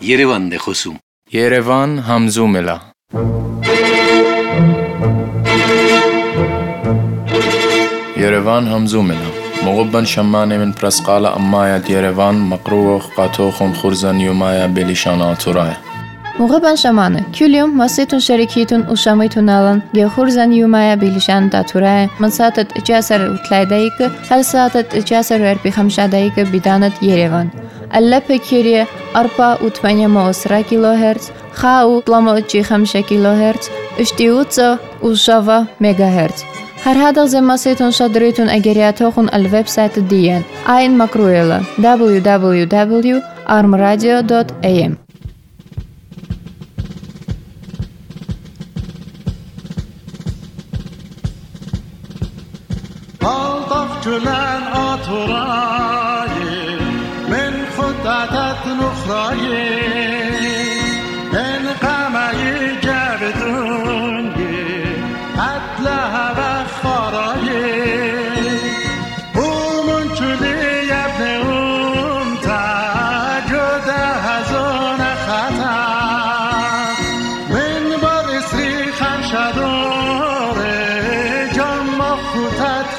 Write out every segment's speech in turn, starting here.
Yerevan de khosum. Yerevan hamzumela. يريفان همزومنا مغبا شماني من برسقالة أمايا يريفان مقروخ قاتوخن خرزن يومايا بليشانا ترايا مغبا شمانة كل يوم وسيتون شركيتون وشاميتون ألان يخرزن يومايا بليشان ترايا من ساعة جاسر وثلاث هل ساعة جاسر واربي 5 دقيقة بدانة يريفان اللبة كيريا 4.8 كيلوهرتز خاو 3.5 كيلوهرتز اشتيوتسا وشافا ميجاهرتز هر هذا زماسيتون شادريتون أجرياتوخن الويب سايت ديان آين مكرويلا www.armradio.am Aldık gülen aturayı min xuddatet nuxrayı en qamayı gavdungi atlaha ve xarayı umun külü yabne umta göde hazone xata min bar isri xamşadore camma xutat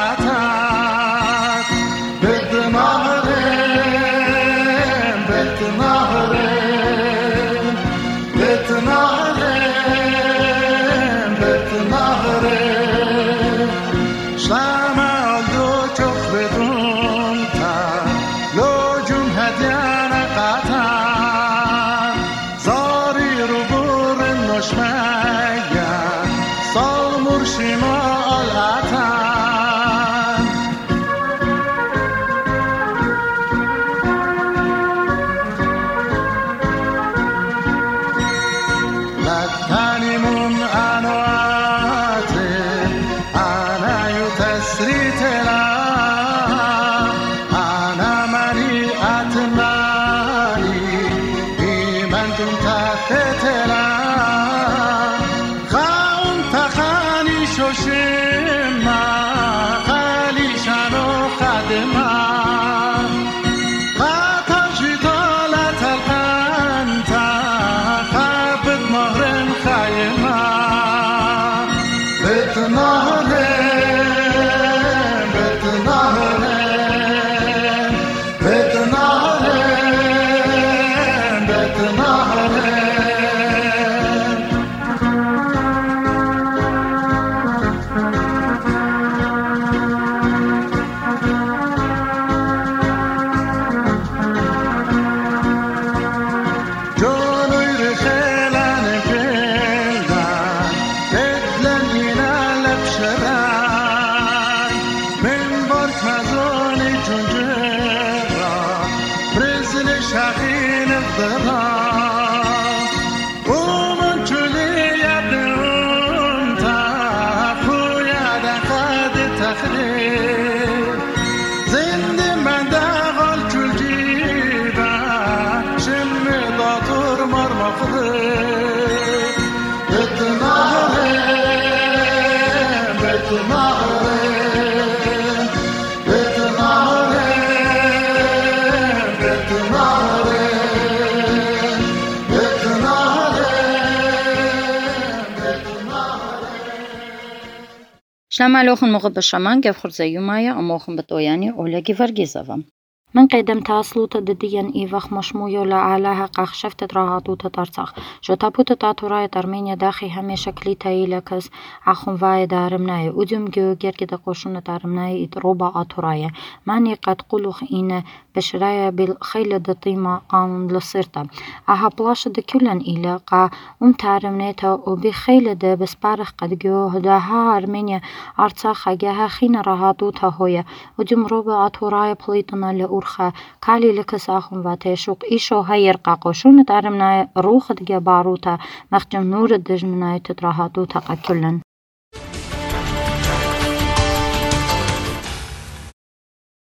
شلام عليكم مغب الشمان كيف خرزي مايا أموخم بطوياني أولي فرقيزة من قدم تاسلوت دديان إيوخ مشمويو لعلاها قاخ شفت راهاتو تترسخ شو تابوت تاتوراي ترمينيا داخي هميشا كليتاي لكس عخون واي دارمناي وديوم جيو جير كده قوشون دارمناي إدروبا آتوراي ماني قد قلوخ إن بشرايا بالخيل دطيمة قانون لصيرتا أها بلاش دكولن إلا قا تارمنيتا وبخيل دا بسبارخ قد جيو هداها أرمينيا أرتاخا جاها خين راهاتو تهويا وديوم روبا آتوراي بليتنا لأورخا كالي لكس آخون واتيشوق إيشو هاير قاقوشون دارمناي روخ دجا باروتا مخجم نور الدجمناي تدراهاتو تقا كلن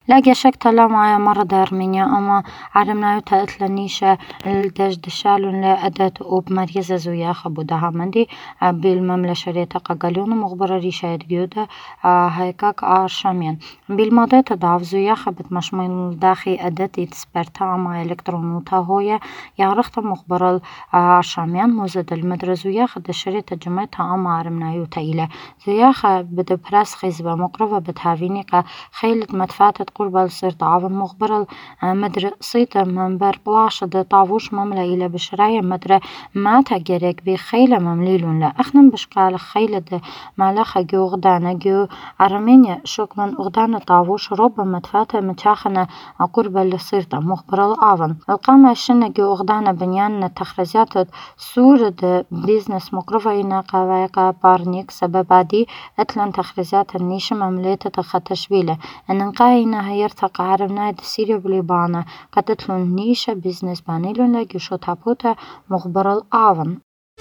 لاقي شك تلا مرة أرمينيا أما عرمنا تأتلنيشة الدشالون لأداة وبمريزة زوياخة بودها مندي بالمملة شريطة قاقلون مغبرة ريشة جودة هيكاك عرشامين بالماضي تضعف زوياخة بتمشمل داخي أداة تسبرتا أما إلكترونوتا هوية يعرخت مغبرة عرشامين موزد المدرة زوياخة دشريطة جمعتها أما عرمنا يوتايلة زوياخة بده براس خيزبة مقربة بتهافينيقة خيلة مدفاتة قرب الصير عاون مغبر مدر صيت منبر بلاش ده طاووش مملة إلى بشراية مدر ما تجرك بخيلة ممليلون لا أخنم بشقال خيلة ده مالخة جو غدانة جو أرمينيا شوك من غدانة طاووش رب مدفاتة متاخنة قرب الصير مغبر العاون القامة الشنة جو غدانة بنيان تخرجات سورة بيزنس مقرفة إناقا ويقا بارنيك سببادي أتلن تخرجات النيشة مملية تخطشبيلة أنقاينا هيرتقى عربنا دسيريو بليبانا قدتلون نيشة بيزنس بانيلون لاجيشو تابوتا مغبر الأعظم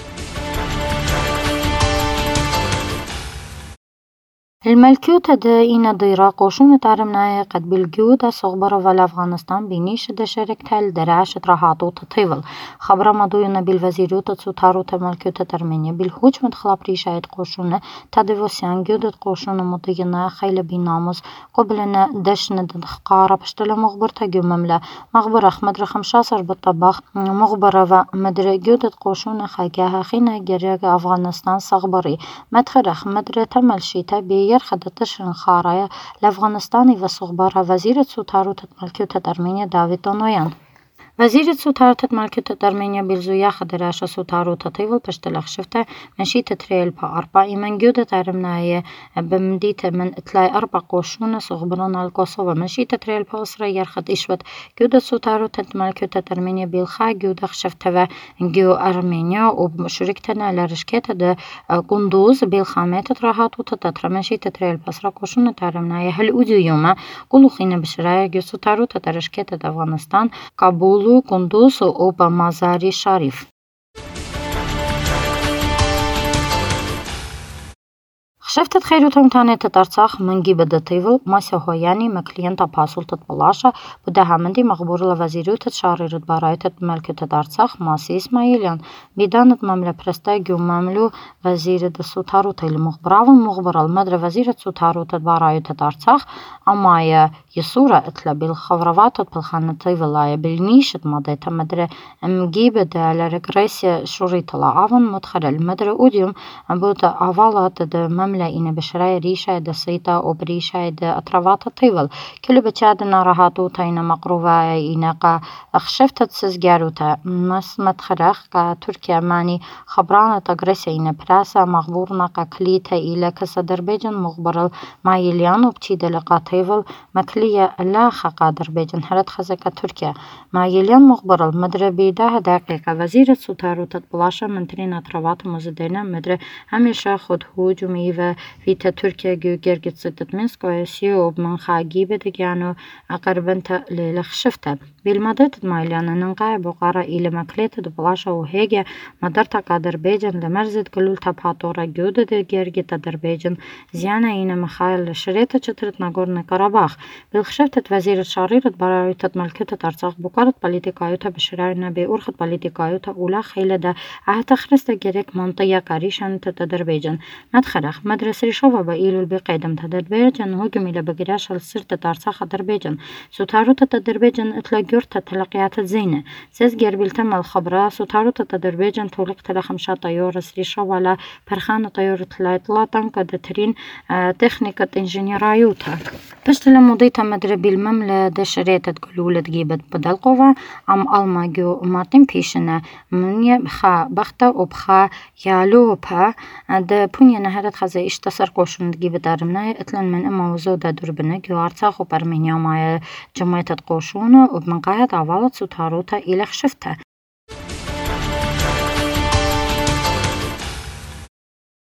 الملكوتة دائنا ضيرا قوشونة عرمنايا قد بالجودة صغبرة والأفغانستان بينيش دشاركتها الدراعش تراهاتو تطيول خبرة مضوينا بالوزيروتة سوتارو ملكوتة أرمينيا بالهوج مدخلا بريشاية قوشونة تاديوسيان جودة قوشونة مضينا خيلة بيناموس قبلنا دشنا دخقارة بشتلا مغبرة جو مملة مغبرة مدر 15 بالطباخ مغبرة ومدر جودة قوشونة خاقاها خينا جريق أفغانستان صغبري مدخرخ مدر تمل شيتا بي يرخد تشرن خارايا لأفغانستان وصغبارها وزيرة سوتارو ملكوتة أرمينيا داويد دونويان وزيرة سوتارو ملكوتة أرمينيا بالزويا خدراشة سوتارو تطيول بشتلخ شفته مشيت تريل بأربع من جودة عرمنايا بمديت من اتلاي 4 قوشونة صغبرون الكوسوفا مشيت تريل بأسرة يرخد إشوت جودة سوتارو ملكوتة أرمينيا بالخا جودة شفته جو أرمينيا وشركتنا لرشكتة ده قندوز بالخامات راحات وتتطرى مشيت تريل بأسرة قوشونة عرمنايا هل أوديو يوما قولو خينا بشرايا جو سوتارو ترشكتة أفغانستان كابول قندوز وأوبا مزاري شريف خشفتت خيروتهم تاني تترسخ من جيبة دطيفل ماسا هوياني مكلينتا باسول تتبلاشا بدها مندي مغبور لوزيرو تتشاري ردباراي تتملكو تترسخ ماسي إسماعيليان بيدانت مملة برستا جو مملو وزير دسوتارو تيل مغبراو مغبرا المدر وزيرة سوتارو تتباراي تترسخ أما يسورة اتلا بالخبروات بالخانة طيفلايا بالنيشة مضيتا مدر مجيبة لرقريسيا شوريت العاون مدخل المدر أوديوم بودا عوالات مملة إن بشراي ريشة دسيطة وبريشة أطروات الطيول كل بتشادنا راهاتو تاينا مقروفة إناقا خشفتت سزجاروتا مس مدخرخ تركيا ماني خبرانة تقريسة إن براسة مغبورنا كليتا إلى كسدربيجن مغبرل مايليان وبتشيد لقا طيول مكلية لا خاقا دربيجن هرد خزكا تركيا مايليان مغبرل مدر بيداه دقيقة وزيرة سوتارو تتبلاشا منترين أطروات مزدينا مدر هميشا خود هوجومي وفيتا تركيا جو جرجت ستة منسك ويسيو من خاقيبة دقيانو أقربنتا للخشفتا بالمدد مايلانا ننقاي بقارة إلى مكليتا دبلاشا وهيجا مدرتا كادربيجن لمرزد كلول تبهاتورا جودة جرجت دربيجن زيانا إينا مخايل شريطة شترت ناغورنا كاراباخ بالخشفتة وزيرة شاريرة برايوتا ملكتة أرزاق بقارة بوليتيكايوتا بشرارنا بأورخة بوليتيكايوتا أولا خيلة دا تخرستا جريك منطية كاريشان تدربيجن مدخرخ مدرسة ريشوفا بإيلو البقيدم تدربيجن هجم إلى بقراش السرطة تارساخ دربيجن سوتارو تدربيجن إطلاقيورتا تلقيات الزينة سيزجر بالتم الخبرة سوتارو تدربيجن تولق تلخمشا طيورة ريشوفا لا برخانة طيورة لا تنكا دترين تخنيكة إنجنيرايوتا بشتلا مضيتا مدربي المملة دشريتا تقولولة جيبت بدلقوفا أم ألما جو مارتين بيشنا من بخا بختا وبخا يالو بها دا بونيا نهارت خزي اشتسر قوشون تجيب دارمنا اتلن من اما وزودا دربنا جو ارتاخ وبرمينيا مايا جمعية قوشون وبمن قاعد عوالت سوتاروتا إلى خشفتها خود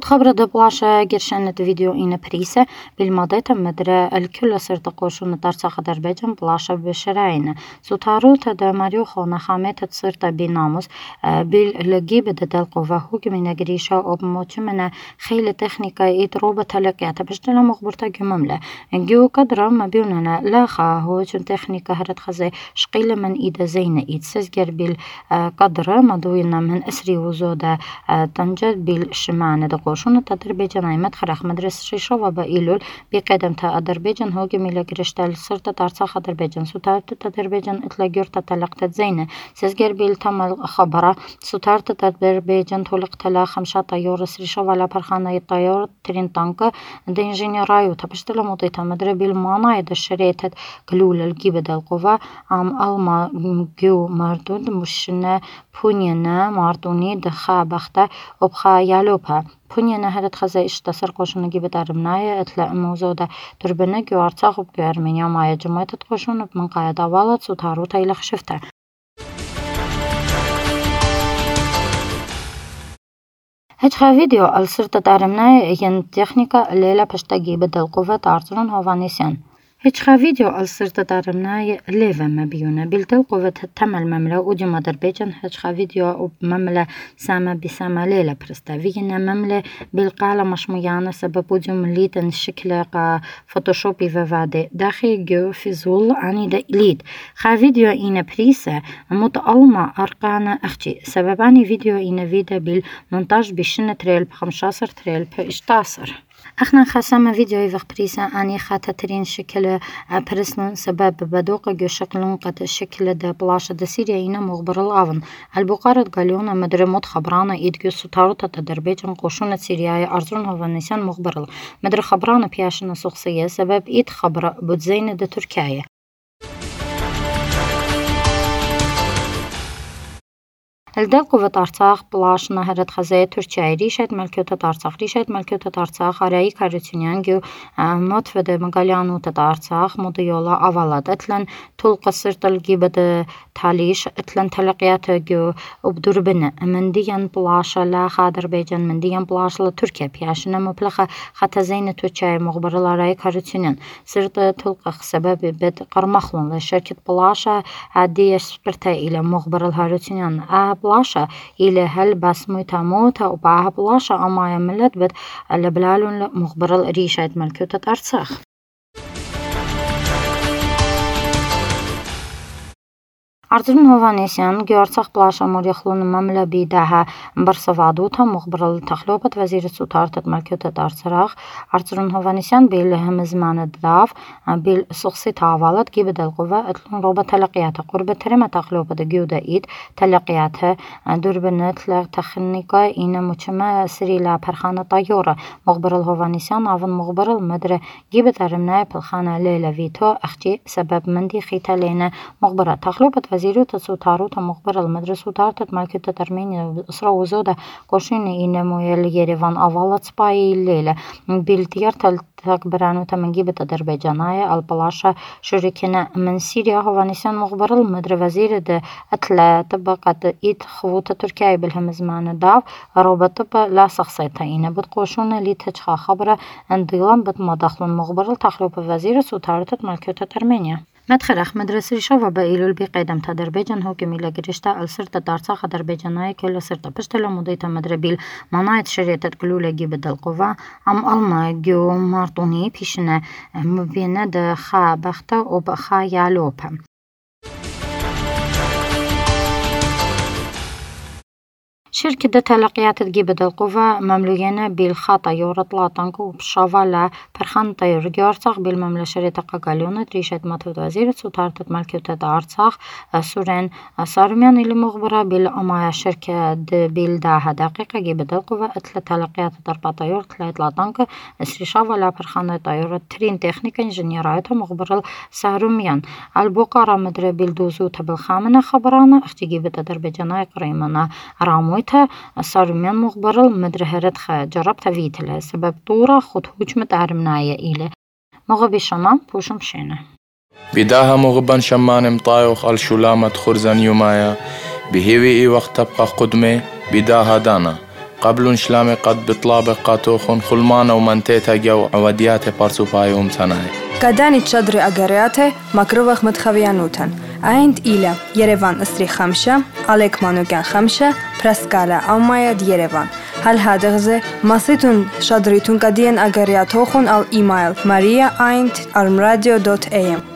خبر دبلاشة قرشنت فيديو إن بريسة بالمضيطة مدرة الكل صرت قوشون ترسخ دربيجن بلاشة بشراين سوتارو تدا ماريو خونا خامت صرت بناموس بالجيب ددلقو وهو من قريشة وبموت من خيل تكنيكا يتروب تلقيات بشتلا مخبرتا جمملة جو قدر ما بيوننا لا هو جن تكنيكا هرت خزي شقيل من إيدا زينة يتسجر بالقدر مدوينا من أسري وزودة تنجد بالشمان دقوشون تدربيجن عيمت خرخ مدرس شيشة وبايلول بقدم تا أدربيجن هو جميلة قرشتال صرت تارساخ أدربيجن سوتارت تدربيجن اتلاقيرت تلقتت زينة سجر بالتمل خبرة سوتارت تدربيجن تلقت لا 5 طيور سريشة ولا برخانة الطيور ترين طنقة دي انجينيرايو تبشتلا مضيطة مدربي المانا يد الشريتت قلول الجيبة القوة عم ألما جو مردود مشنا بونينا ماردوني دخا بخته وبخا يالوبها بونينا هدت خزي اشتسر قوشون جيبة دارمناية اتلا موزودة دربنا جو ارتاق وبجو ارمينيا مايا جمعية تقوشون بمن قايدة والد سوتارو تايلخ شفته هجها فيديو الصرت دارمناية ين تكنيكا الليلة بشتا جيبة القوة تارترون هوانيسيان هجها فيديو الصرت دارمناية ليفا مبيونة بالدل قوة تمل مملة وديو مدربيجن هجها فيديو مملة سامة بسامة ليلة برستافينا مملة بالقالة مشميانة سبب وديو مليتا الشكل فوتوشوبي فوادي داخل جو فيزول عني دا إليد خا فيديو إينا بريسة متألمة أرقانا أختي سبباني فيديو إينا فيدا بالمونتاج بشنة تريل ب15 تريل ب16 اخنا خاسما فيديو يفق بريسا اني خاتا ترين شكل برسلون سبب بدوق جو شكلون قد شكل دا بلاشة دا سيريا اينا مغبر الغافن البقارة قاليونا مدرموت خبرانا ايدجو ستارو تدربيجن قوشونة سيريايا ارزرون هوانيسان مغبر مدر خبرانا بياشنا سوخصية سبب ايد خبر بودزين دا تركيا الدل قوة أرتاخ بلاش نهرت خزايا تركيا ريشة ملكوتة أرتاخ ريشة ملكوتة أرتاخ أرأي كارتونيان جو مطفد مقاليانو تتأرتاخ مضيولا أولاد اتلن طول قصر تلقيبة تاليش اتلن تلقيات جو وبدربنا من ديان بلاشة لا خادر بيجن من ديان بلاش لتركيا بياشنا مبلغة خطا زين تركيا مغبر الأرأي كارتونيان صرت تلقى سبب بد قرمخلون لشركة بلاشة عادية سبرتا إلى مغبر الهارتونيان بلاشة إلى هل بس موتا وبعها بلاشة أما يملت بد البلالون مخبر الريشة ملكوتة أرساخ أرترون هوانيسيان جورتاخ بلاشة مريخلون مملة بيداها برصفادوتا مخبر التخلوبة وزير سوتارتة ملكوتة أرسراخ أرترون هوانيسيان بيلهم زمان الداف بالسخصي تاوالت جيبد القوة اتلون روبة تلقياتها قرب ترمى تخلوبة جودة إيد تلقياتها دربنت لتخنيكا إن مجمع سريلا برخانة طيورة مخبر الهوانيسيان أفن مخبر المدرة جيبد أرمناي بالخانة ليلة فيتو أختي سبب مندي خيتا لينا مخبرة تخلوبة وزيرو تسوتارو مخبر المدرسة تارتت ملكة أرمينيا بالأسرة وزودة قوشين إنمو يريفان أولاد سباي الليلة بالديار تكبرانو تمنجيبة أذربيجانية البلاشة شركنا من سوريا هوانيسان مخبر المدرسة وزير ده أتلا طبقة إيد خوطة تركيا بالهم زمان داف روبط لا شخصيتين بتقوشون اللي تجخا خبرة انضلام بتمدخلون مخبر التخلوب وزير سوتارتت ملكة أرمينيا مدخل مدرسة ريشة بإيلول بقدم تدربيجن هو كميلة جريشتا السرطة دارتاخ أذربيجانية كل سرطة بشتلا مضيطة مدربيل منايت شريطة قلولة جيبد القوة عم ألما جو مارتوني بيشنا مبينة دخا بختا وبخا يالوبا شركة تلقيات تجيب القوة مملوينة بالخطا يورط لاطنكو وبشافالا برخان طير جورتاخ بالمملكة شريطة قاقاليونة ريشة مطود وزيرة سوتارتة ملكوتة دارتاخ سورين صارميان اللي مخبرة بالأمايا شركة بالداها دقيقة جيب القوة اتلا تلقيات ضربة طيور تلايت لاطنك اسري شافالا برخان طيور ترين تكنيكا انجنيرايتها مخبرة الصارميان البقرة مدرة بالدوزوتة بالخامنة خبرانا اختي جيبت أذربيجانية قريمنا رامو الصارميان مخبر المدرهرت جربت فيتله سبب طورة خد هجمة أرمناية إلى مغبي شما بوشم شينه بداها مغبان شمان مطايوخ الشلامة خرزان يومايا بهيوي وقت تبقى قدمة بداها دانا قبل شلامي قد بطلابق قاتوخن خلمانا ومنتيتا جو عوديات بارسو بايوم تناي Կադանի չադրի ագարեաթ է մակրովախ մտխավյանութան, այնդ իլա Երևան ըսրի խամշա, Ալեք Մանուկյան խամշա, Պրասկալա ամմայad Երևան, հալ հադղզե մասիտուն շադրիթուն կադիեն ագարեաթ հոխուն ալ իմայլ Մարիա այնդ armradio.am